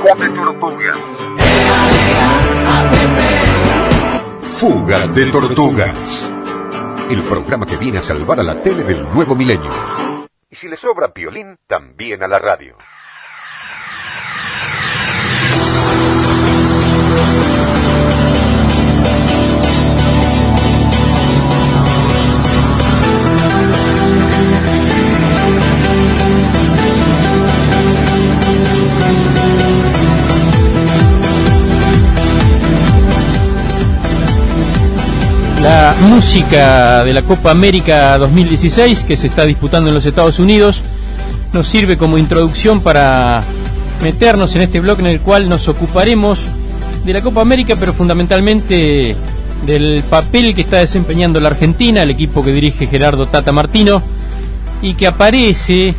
de tortugas. Fuga de tortugas. El programa que viene a salvar a la tele del nuevo milenio. Y si le sobra violín, también a la radio. La música de la Copa América 2016 que se está disputando en los Estados Unidos nos sirve como introducción para meternos en este bloque en el cual nos ocuparemos de la Copa América, pero fundamentalmente del papel que está desempeñando la Argentina, el equipo que dirige Gerardo Tata Martino, y que aparece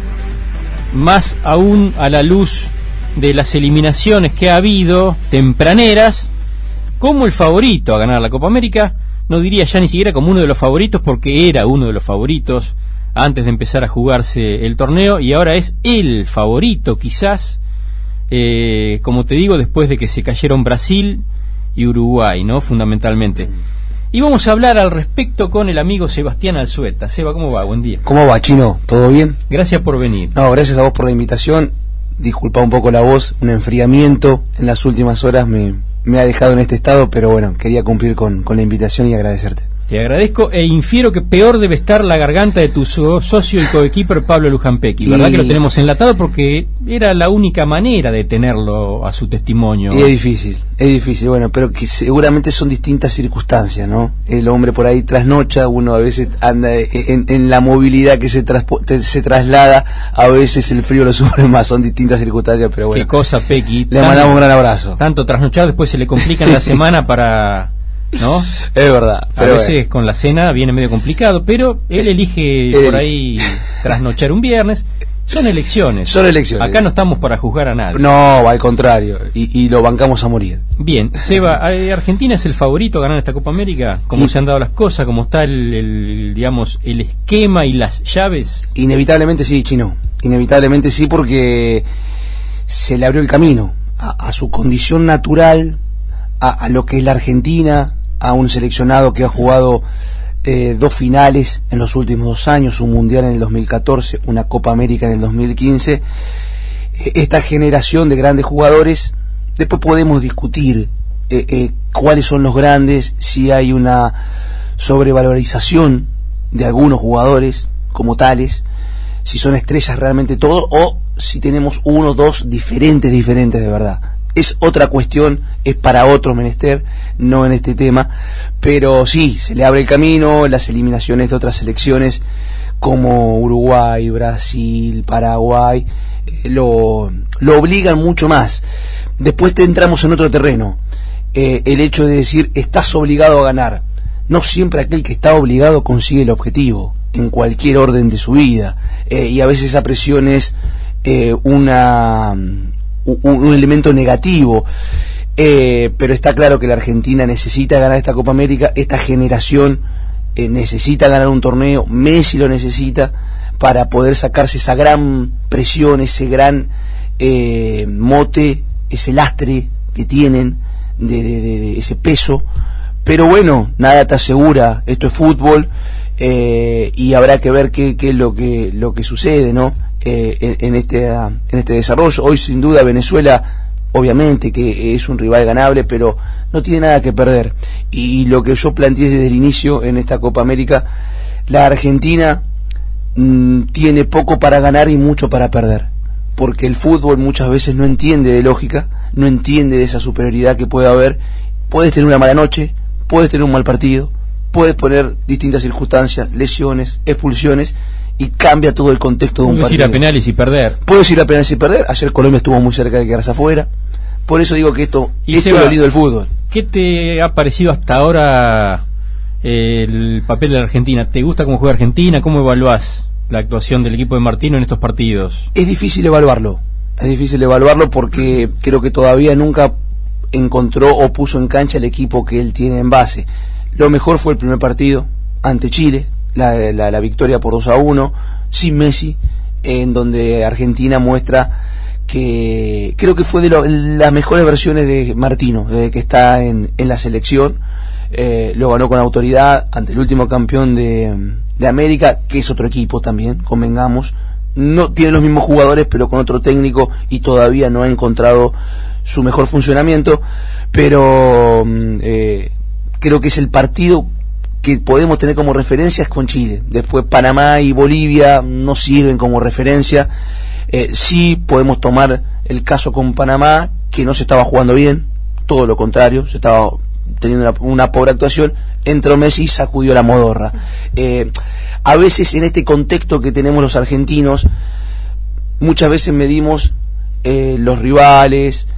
más aún a la luz de las eliminaciones que ha habido tempraneras como el favorito a ganar la Copa América. No diría ya ni siquiera como uno de los favoritos, porque era uno de los favoritos antes de empezar a jugarse el torneo, y ahora es el favorito quizás, como te digo, después de que se cayeron Brasil y Uruguay, ¿no? Fundamentalmente. Y vamos a hablar al respecto con el amigo Sebastián Alzueta. Seba, ¿cómo va? Buen día. ¿Cómo va, Chino? ¿Todo bien? Gracias por venir. No, gracias a vos por la invitación. Disculpa un poco la voz, un enfriamiento en las últimas horas me ha dejado en este estado, pero bueno, quería cumplir con la invitación y agradecerte. Te agradezco e infiero que peor debe estar la garganta de tu socio y coequiper Pablo Luján-Pequi, ¿verdad? Que lo tenemos enlatado porque era la única manera de tenerlo a su testimonio. Y es difícil, bueno, pero que seguramente son distintas circunstancias, ¿no? El hombre por ahí trasnocha, uno a veces anda en la movilidad que se traslada, a veces el frío lo sufre más, son distintas circunstancias, pero bueno. Qué cosa, Pequi. Le mandamos un gran abrazo. Tanto trasnochar, después se le complica en la semana para... ¿no? Es verdad. A veces bueno, con la cena viene medio complicado, pero él elige por ahí trasnochar un viernes. Son elecciones. Acá no estamos para juzgar a nadie. No, al contrario, y lo bancamos a morir. Bien, Seba, ¿Argentina es el favorito a ganar esta Copa América? ¿Cómo se han dado las cosas? ¿Cómo está digamos, el esquema y las llaves? Inevitablemente sí, Chino. Inevitablemente sí, porque se le abrió el camino a su condición natural, a lo que es la Argentina, a un seleccionado que ha jugado 2 finales en los últimos 2 años, un mundial en el 2014, una Copa América en el 2015. Esta generación de grandes jugadores, después podemos discutir cuáles son los grandes, si hay una sobrevalorización de algunos jugadores como tales, si son estrellas realmente todos, o si tenemos 1 o 2 diferentes de verdad. Es otra cuestión, es para otro menester, no en este tema, pero sí, se le abre el camino. Las eliminaciones de otras selecciones como Uruguay, Brasil, Paraguay, lo obligan mucho más. Después entramos en otro terreno, el hecho de decir, estás obligado a ganar. No siempre aquel que está obligado consigue el objetivo, en cualquier orden de su vida, y a veces esa presión es un elemento negativo, pero está claro que la Argentina necesita ganar esta Copa América. Esta generación necesita ganar un torneo. Messi lo necesita para poder sacarse esa gran presión, ese gran mote, ese lastre que tienen de ese peso. Pero bueno, nada te asegura, esto es fútbol, y habrá que ver qué es lo que sucede, ¿no? En este desarrollo. Hoy sin duda Venezuela, obviamente que es un rival ganable, pero no tiene nada que perder, y lo que yo planteé desde el inicio en esta Copa América, la Argentina tiene poco para ganar y mucho para perder, porque el fútbol muchas veces no entiende de lógica, no entiende de esa superioridad que puede haber. Puedes tener una mala noche, puedes tener un mal partido, puedes poner distintas circunstancias, lesiones, expulsiones, y cambia todo el contexto de un partido. Puedes ir a penales y perder. Puedes ir a penales y perder. Ayer Colombia estuvo muy cerca de quedarse afuera. Por eso digo que esto es lo lindo del fútbol. ¿Qué te ha parecido hasta ahora el papel de la Argentina? ¿Te gusta cómo juega Argentina? ¿Cómo evaluás la actuación del equipo de Martino en estos partidos? Es difícil evaluarlo porque creo que todavía nunca encontró o puso en cancha el equipo que él tiene en base. Lo mejor fue el primer partido ante Chile, la victoria por 2-1 sin Messi, en donde Argentina muestra que creo que fue de las mejores versiones de Martino desde que está en la selección. Lo ganó con autoridad ante el último campeón de América, que es otro equipo también, convengamos. No tiene los mismos jugadores, pero con otro técnico, y todavía no ha encontrado su mejor funcionamiento. Pero creo que es el partido que podemos tener como referencias con Chile. Después Panamá y Bolivia no sirven como referencia. Sí podemos tomar el caso con Panamá, que no se estaba jugando bien, todo lo contrario, se estaba teniendo una pobre actuación. Entró Messi y sacudió la modorra. A veces en este contexto que tenemos los argentinos, muchas veces medimos los rivales,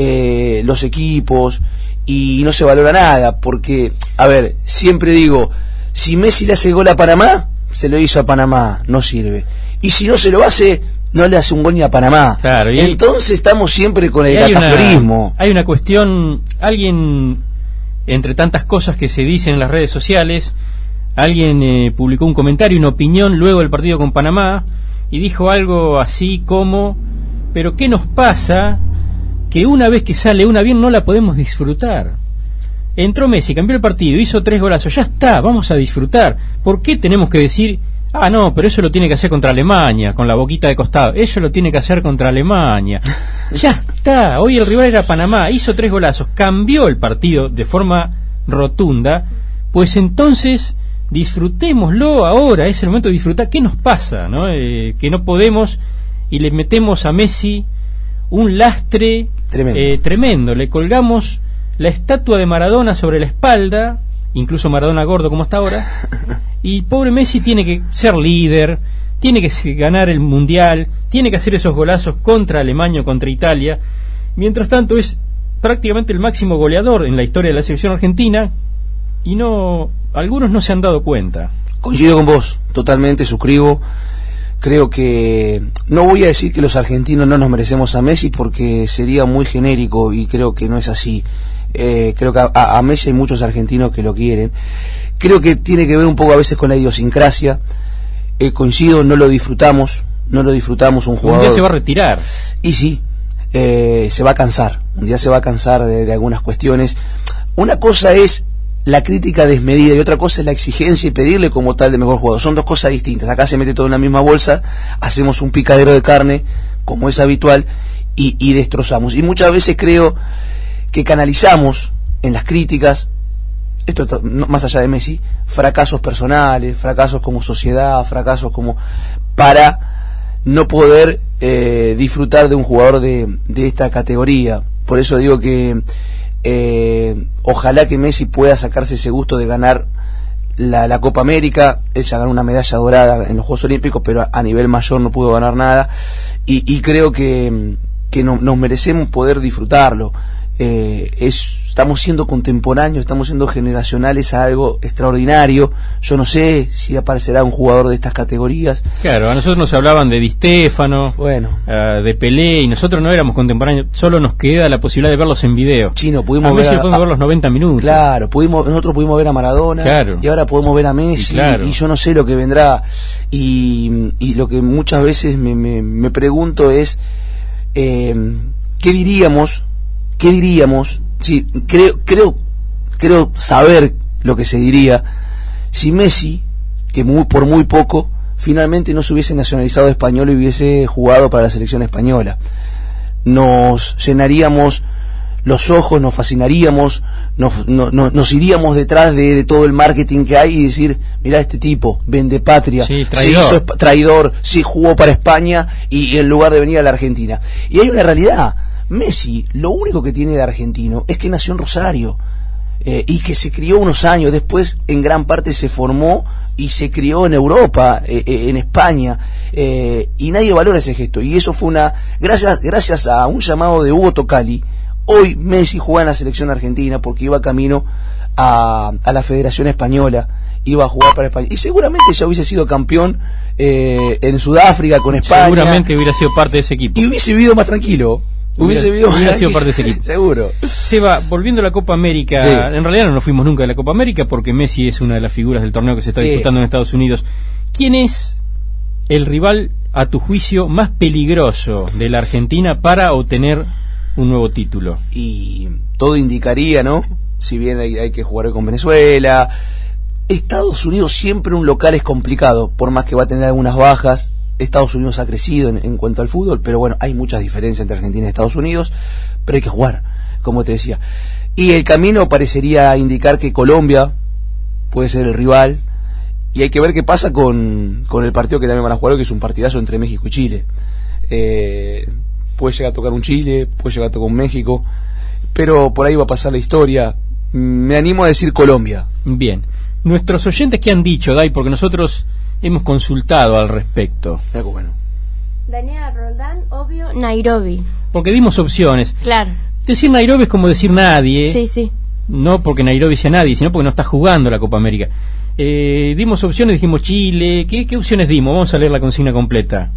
los equipos, y no se valora nada, porque, a ver, siempre digo, si Messi le hace gol a Panamá, se lo hizo a Panamá, no sirve. Y si no se lo hace, no le hace un gol ni a Panamá. Claro, entonces estamos siempre con el cataflorismo. Hay una cuestión, alguien, entre tantas cosas que se dicen en las redes sociales, alguien publicó un comentario, una opinión luego del partido con Panamá, y dijo algo así como: pero ¿qué nos pasa que una vez que sale una bien no la podemos disfrutar? Entró Messi, cambió el partido, hizo 3 golazos, ya está, vamos a disfrutar. ¿Por qué tenemos que decir, no, pero eso lo tiene que hacer contra Alemania, con la boquita de costado? Eso lo tiene que hacer contra Alemania. Ya está, hoy el rival era Panamá, hizo 3 golazos, cambió el partido de forma rotunda. Pues entonces disfrutémoslo ahora, es el momento de disfrutar. ¿Qué nos pasa, no? Que no podemos, y le metemos a Messi un lastre tremendo. Le colgamos la estatua de Maradona sobre la espalda, incluso Maradona gordo como está ahora, y pobre Messi tiene que ser líder, tiene que ganar el Mundial, tiene que hacer esos golazos contra Alemania o contra Italia. Mientras tanto es prácticamente el máximo goleador en la historia de la selección argentina, y algunos no se han dado cuenta. Coincido con vos, totalmente, suscribo. Creo que no voy a decir que los argentinos no nos merecemos a Messi, porque sería muy genérico, y creo que no es así. Creo que a Messi hay muchos argentinos que lo quieren. Creo que tiene que ver un poco a veces con la idiosincrasia. Coincido, no lo disfrutamos un jugador. Un día se va a retirar. Y sí, se va a cansar. Un día se va a cansar de algunas cuestiones. Una cosa es la crítica desmedida y otra cosa es la exigencia y pedirle como tal de mejor jugador. Son dos cosas distintas. Acá se mete todo en la misma bolsa, hacemos un picadero de carne, como es habitual, y destrozamos. Y muchas veces creo que canalizamos en las críticas, esto más allá de Messi, fracasos personales, fracasos como sociedad, fracasos como para no poder disfrutar de un jugador de esta categoría. Por eso digo que ojalá que Messi pueda sacarse ese gusto de ganar la Copa América. Él ya ganó una medalla dorada en los Juegos Olímpicos, pero a nivel mayor no pudo ganar nada, y creo que nos merecemos poder disfrutarlo. Estamos siendo contemporáneos, estamos siendo generacionales a algo extraordinario. Yo no sé si aparecerá un jugador de estas categorías. Claro, a nosotros nos hablaban de Di Stéfano, de Pelé, y nosotros no éramos contemporáneos. Solo nos queda la posibilidad de verlos en video. Chino, pudimos ver los 90 minutos. Claro, nosotros pudimos ver a Maradona, y ahora podemos ver a Messi, y yo no sé lo que vendrá. Y lo que muchas veces me pregunto es ¿qué diríamos? Sí, creo saber lo que se diría si Messi, que por muy poco, finalmente no se hubiese nacionalizado español y hubiese jugado para la selección española. Nos llenaríamos los ojos, nos fascinaríamos, nos iríamos detrás de todo el marketing que hay y decir, mirá, este tipo vende patria, traidor. Se hizo traidor, sí, jugó para España y en lugar de venir a la Argentina. Y hay una realidad: Messi, lo único que tiene de argentino es que nació en Rosario, y que se crió unos años, después en gran parte se formó y se crió en Europa, en España, y nadie valora ese gesto. Y eso fue gracias a un llamado de Hugo Tocali. Hoy Messi juega en la selección argentina porque iba camino a la Federación Española, iba a jugar para España, y seguramente ya hubiese sido campeón en Sudáfrica con España. Seguramente hubiera sido parte de ese equipo y hubiese vivido más tranquilo. Hubiera sido parte de ese equipo. Seguro. Seba, volviendo a la Copa América, sí. En realidad no nos fuimos nunca de la Copa América porque Messi es una de las figuras del torneo que se está disputando en Estados Unidos. ¿Quién es el rival, a tu juicio, más peligroso de la Argentina para obtener un nuevo título? Y todo indicaría, ¿no? Si bien hay que jugar con Venezuela, Estados Unidos siempre un local es complicado, por más que va a tener algunas bajas. Estados Unidos ha crecido en cuanto al fútbol, pero bueno, hay muchas diferencias entre Argentina y Estados Unidos, pero hay que jugar, como te decía. Y el camino parecería indicar que Colombia puede ser el rival, y hay que ver qué pasa con el partido que también van a jugar, que es un partidazo entre México y Chile. Puede llegar a tocar un Chile, puede llegar a tocar un México, pero por ahí va a pasar la historia. Me animo a decir Colombia. Bien. Nuestros oyentes, ¿qué han dicho, Dai? Porque nosotros hemos consultado al respecto. Bueno. Daniela Roldán, obvio, Nairobi. Porque dimos opciones. Claro. Decir Nairobi es como decir nadie. Sí, sí. No porque Nairobi sea nadie, sino porque no está jugando la Copa América. Dimos opciones, dijimos Chile. ¿Qué opciones dimos? Vamos a leer la consigna completa.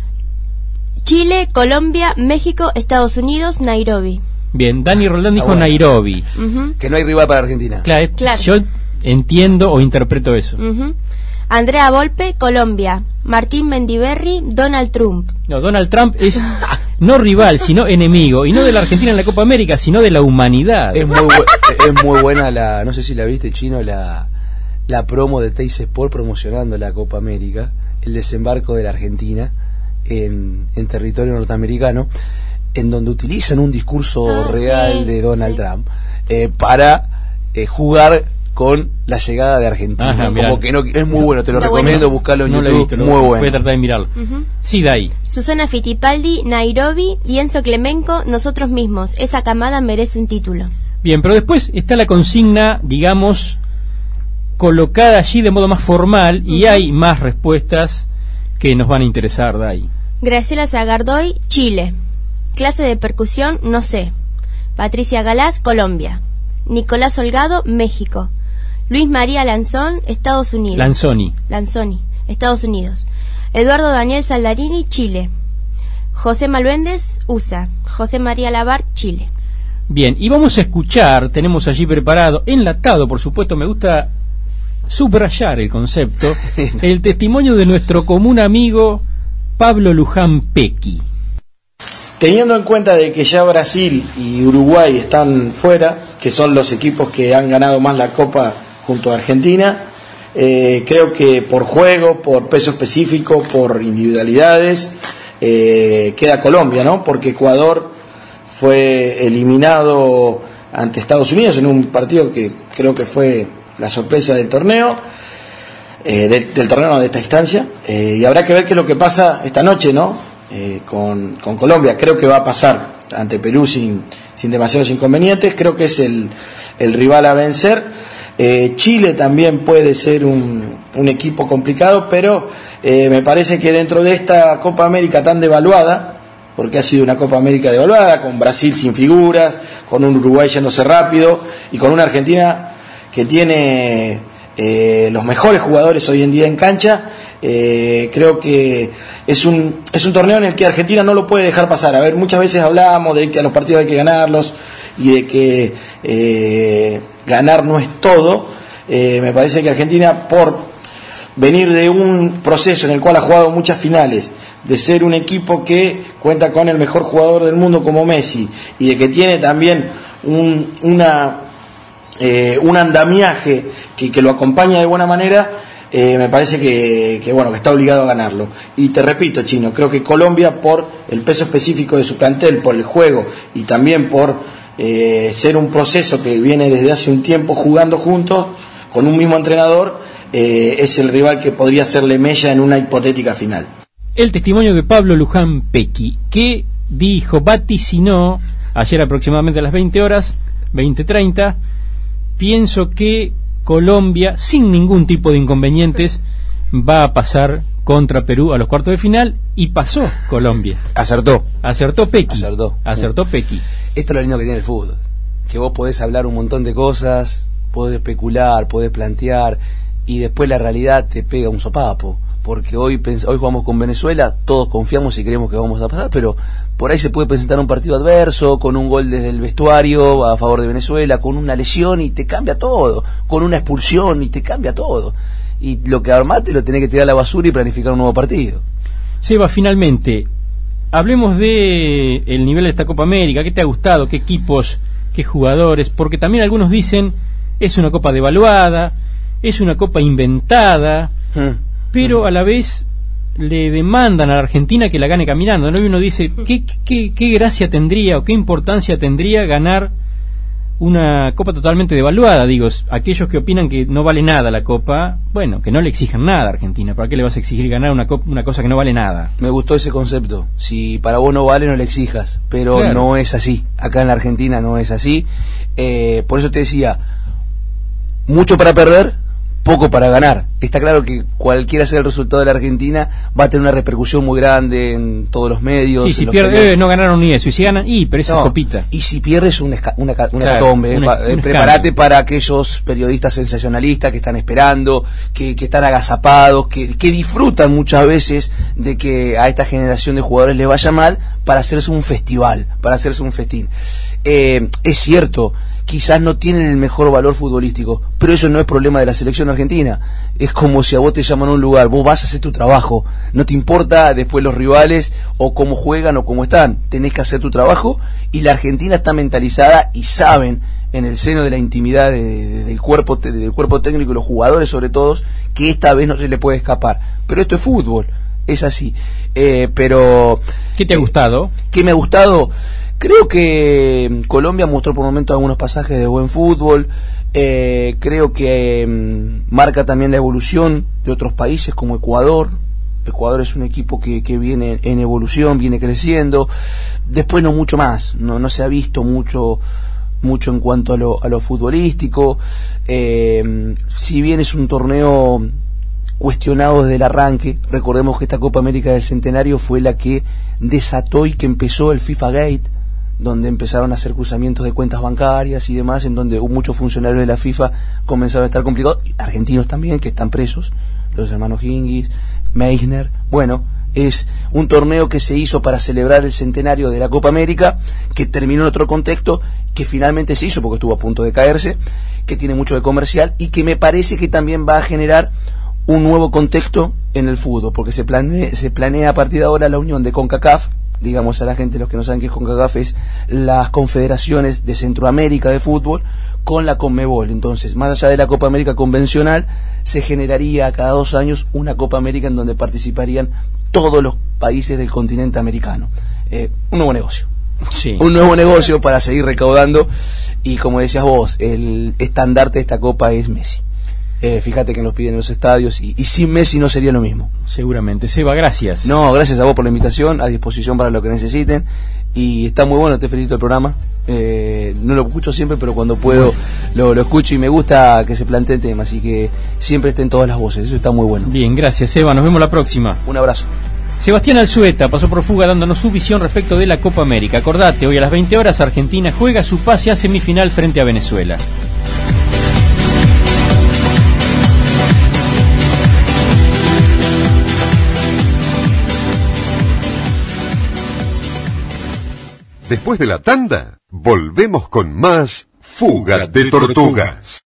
Chile, Colombia, México, Estados Unidos, Nairobi. Bien, Dani Roldán dijo bueno. Nairobi. Que no hay rival para Argentina. Claro. Yo entiendo o interpreto eso. Andrea Volpe, Colombia. Martín Mendiberri, Donald Trump. No, Donald Trump es no rival, sino enemigo. Y no de la Argentina en la Copa América, sino de la humanidad. Es muy buena la, no sé si la viste, Chino, la promo de Teis Sport promocionando la Copa América, el desembarco de la Argentina en territorio norteamericano, en donde utilizan un discurso real de Donald Trump para jugar con la llegada de Argentina. Ajá, como que no, es muy bueno, te lo Está recomiendo, bueno. buscarlo en No lo he YouTube, visto, muy bueno. voy a tratar de mirarlo. Sí, Dai. Susana Fittipaldi, Nairobi, y Enzo Clemenco, nosotros mismos. Esa camada merece un título. Bien, pero después está la consigna, digamos, colocada allí de modo más formal, y hay más respuestas que nos van a interesar, Dai. Graciela Zagardoy, Chile. Clase de percusión, no sé. Patricia Galás, Colombia. Nicolás Holgado, México. Luis María Lanzón, Estados Unidos. Lanzoni, Estados Unidos. Eduardo Daniel Saldarini, Chile. José Malvéndez, USA. José María Lavar, Chile. Bien, y vamos a escuchar, tenemos allí preparado, enlatado, por supuesto, me gusta subrayar el concepto, el testimonio de nuestro común amigo Pablo Luján Pequi. Teniendo en cuenta de que ya Brasil y Uruguay están fuera, que son los equipos que han ganado más la Copa junto a Argentina, creo que por juego, por peso específico, por individualidades, queda Colombia, ¿no? Porque Ecuador fue eliminado ante Estados Unidos en un partido que creo que fue la sorpresa del torneo, del torneo de esta instancia, y habrá que ver qué es lo que pasa esta noche, ¿no? Con Colombia. Creo que va a pasar ante Perú sin demasiados inconvenientes. Creo que es el rival a vencer. Chile también puede ser un equipo complicado, pero me parece que dentro de esta Copa América tan devaluada, porque ha sido una Copa América devaluada, con Brasil sin figuras, con un Uruguay yéndose rápido y con una Argentina que tiene los mejores jugadores hoy en día en cancha, creo que es un torneo en el que Argentina no lo puede dejar pasar. A ver, muchas veces hablábamos de que a los partidos hay que ganarlos y de que ganar no es todo. Me parece que Argentina, por venir de un proceso en el cual ha jugado muchas finales, de ser un equipo que cuenta con el mejor jugador del mundo como Messi y de que tiene también un andamiaje que lo acompaña de buena manera, me parece que bueno, que está obligado a ganarlo. Y te repito, Chino, creo que Colombia, por el peso específico de su plantel, por el juego y también por ser un proceso que viene desde hace un tiempo jugando juntos con un mismo entrenador, es el rival que podría hacerle mella en una hipotética final. El testimonio de Pablo Luján Pequi, que vaticinó ayer aproximadamente a las 20 horas, 20:30, pienso que Colombia, sin ningún tipo de inconvenientes, va a pasar contra Perú a los cuartos de final, y pasó Colombia. Acertó Pequi. Acertó. Pequi. Esto es lo lindo que tiene el fútbol, que vos podés hablar un montón de cosas, podés especular, podés plantear, y después la realidad te pega un sopapo. Porque hoy jugamos con Venezuela, todos confiamos y creemos que vamos a pasar, pero por ahí se puede presentar un partido adverso, con un gol desde el vestuario a favor de Venezuela, con una lesión y te cambia todo, con una expulsión y te cambia todo. Y lo que armaste lo tenés que tirar a la basura y planificar un nuevo partido. Seba, finalmente, hablemos de el nivel de esta Copa América. ¿Qué te ha gustado? ¿Qué equipos? ¿Qué jugadores? Porque también algunos dicen es una copa devaluada, es una copa inventada, pero a la vez le demandan a la Argentina que la gane caminando, ¿no? Y uno dice, ¿qué gracia tendría o qué importancia tendría ganar una copa totalmente devaluada? Digo, aquellos que opinan que no vale nada la copa, bueno, que no le exijan nada a Argentina. ¿Para qué le vas a exigir ganar una cosa que no vale nada? Me gustó ese concepto. Si para vos no vale, no le exijas. Pero claro, no es así. Acá en la Argentina no es así. Por eso te decía, mucho para perder, poco para ganar. Está claro que cualquiera sea el resultado de la Argentina va a tener una repercusión muy grande en todos los medios. Sí, si pierde, no ganaron ni eso. Y si ganan, pero esa copita. Y si pierdes, una hecatombe. Prepárate para aquellos periodistas sensacionalistas que están esperando, que están agazapados, que disfrutan muchas veces de que a esta generación de jugadores les vaya mal para hacerse un festival, para hacerse un festín. Es cierto, quizás no tienen el mejor valor futbolístico, pero eso no es problema de la selección argentina. Es como si a vos te llaman a un lugar, vos vas a hacer tu trabajo, no te importa después los rivales o cómo juegan o cómo están, tenés que hacer tu trabajo, y la Argentina está mentalizada y saben en el seno de la intimidad del cuerpo técnico y los jugadores sobre todo, que esta vez no se le puede escapar. Pero esto es fútbol, es así. Pero ¿qué te ha gustado? ¿Qué me ha gustado? Creo que Colombia mostró por momentos algunos pasajes de buen fútbol. Creo que marca también la evolución de otros países como Ecuador. Ecuador es un equipo que viene en evolución, viene creciendo. Después no mucho más, no se ha visto mucho en cuanto a lo futbolístico. Si bien es un torneo cuestionado desde el arranque, recordemos que esta Copa América del Centenario fue la que desató y que empezó el FIFA Gate, donde empezaron a hacer cruzamientos de cuentas bancarias y demás, en donde muchos funcionarios de la FIFA comenzaron a estar complicados, argentinos también, que están presos, los hermanos Hingis, Meissner. Bueno, es un torneo que se hizo para celebrar el centenario de la Copa América, que terminó en otro contexto, que finalmente se hizo porque estuvo a punto de caerse, que tiene mucho de comercial y que me parece que también va a generar un nuevo contexto en el fútbol, porque se planea a partir de ahora la unión de CONCACAF. Digamos a la gente, los que no saben qué es CONCACAF, es las confederaciones de Centroamérica de fútbol con la CONMEBOL. Entonces, más allá de la Copa América convencional, se generaría cada 2 años una Copa América en donde participarían todos los países del continente americano. Un nuevo negocio. Sí. Un nuevo negocio para seguir recaudando, y como decías vos, el estandarte de esta Copa es Messi. Fíjate que nos piden en los estadios, y sin Messi no sería lo mismo. Seguramente. Seba, gracias. No, gracias a vos por la invitación, a disposición para lo que necesiten, y está muy bueno, te felicito el programa. No lo escucho siempre, pero cuando puedo lo escucho, y me gusta que se planteen temas y que siempre estén todas las voces, eso está muy bueno. Bien, gracias Seba, nos vemos la próxima. Un abrazo. Sebastián Alzueta pasó por Fuga dándonos su visión respecto de la Copa América. Acordate, hoy a las 20 horas Argentina juega su pase a semifinal frente a Venezuela. Después de la tanda, volvemos con más Fuga de Tortugas.